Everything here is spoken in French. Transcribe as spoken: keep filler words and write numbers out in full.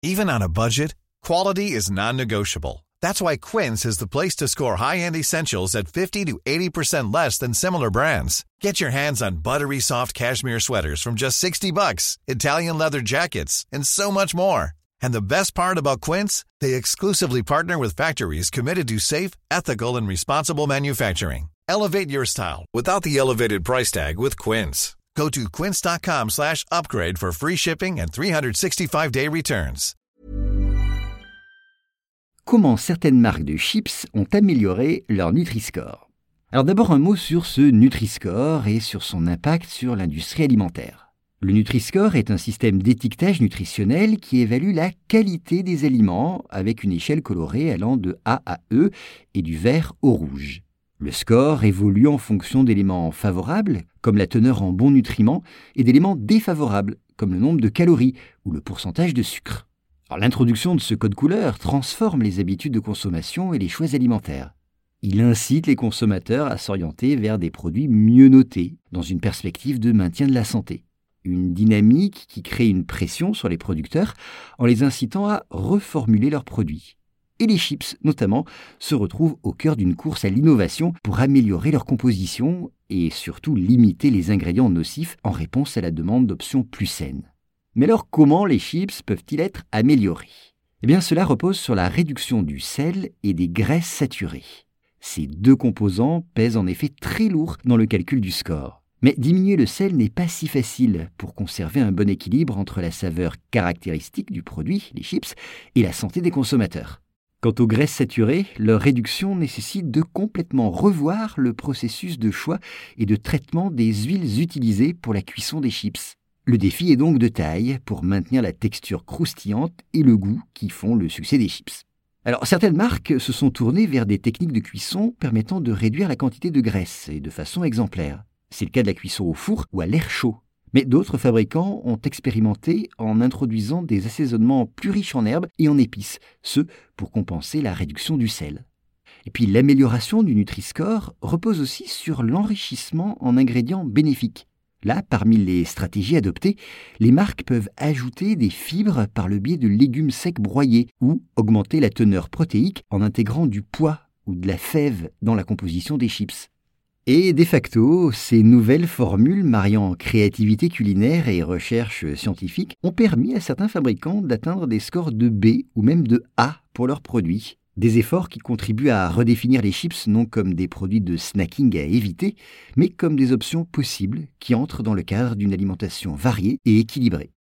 Even on a budget, quality is non-negotiable. That's why Quince is the place to score high-end essentials at fifty to eighty percent less than similar brands. Get your hands on buttery soft cashmere sweaters from just sixty bucks, Italian leather jackets, and so much more. And the best part about Quince, they exclusively partner with factories committed to safe, ethical, and responsible manufacturing. Elevate your style without the elevated price tag with Quince. Go to quince.com slash upgrade for free shipping and three sixty-five day returns. Comment certaines marques de chips ont amélioré leur Nutri-Score. Alors d'abord un mot sur ce Nutri-Score et sur son impact sur l'industrie alimentaire. Le Nutri-Score est un système d'étiquetage nutritionnel qui évalue la qualité des aliments avec une échelle colorée allant de A à E et du vert au rouge. Le score évolue en fonction d'éléments favorables, comme la teneur en bons nutriments, et d'éléments défavorables, comme le nombre de calories ou le pourcentage de sucre. Alors, l'introduction de ce code couleur transforme les habitudes de consommation et les choix alimentaires. Il incite les consommateurs à s'orienter vers des produits mieux notés, dans une perspective de maintien de la santé. Une dynamique qui crée une pression sur les producteurs en les incitant à reformuler leurs produits. Et les chips, notamment, se retrouvent au cœur d'une course à l'innovation pour améliorer leur composition et surtout limiter les ingrédients nocifs en réponse à la demande d'options plus saines. Mais alors, comment les chips peuvent-ils être améliorés ? Eh bien, cela repose sur la réduction du sel et des graisses saturées. Ces deux composants pèsent en effet très lourd dans le calcul du score. Mais diminuer le sel n'est pas si facile pour conserver un bon équilibre entre la saveur caractéristique du produit, les chips, et la santé des consommateurs. Quant aux graisses saturées, leur réduction nécessite de complètement revoir le processus de choix et de traitement des huiles utilisées pour la cuisson des chips. Le défi est donc de taille pour maintenir la texture croustillante et le goût qui font le succès des chips. Alors, certaines marques se sont tournées vers des techniques de cuisson permettant de réduire la quantité de graisse et de façon exemplaire. C'est le cas de la cuisson au four ou à l'air chaud. Mais d'autres fabricants ont expérimenté en introduisant des assaisonnements plus riches en herbes et en épices, ce pour compenser la réduction du sel. Et puis l'amélioration du Nutri-Score repose aussi sur l'enrichissement en ingrédients bénéfiques. Là, parmi les stratégies adoptées, les marques peuvent ajouter des fibres par le biais de légumes secs broyés ou augmenter la teneur protéique en intégrant du pois ou de la fève dans la composition des chips. Et de facto, ces nouvelles formules mariant créativité culinaire et recherche scientifique ont permis à certains fabricants d'atteindre des scores de B ou même de A pour leurs produits. Des efforts qui contribuent à redéfinir les chips non comme des produits de snacking à éviter, mais comme des options possibles qui entrent dans le cadre d'une alimentation variée et équilibrée.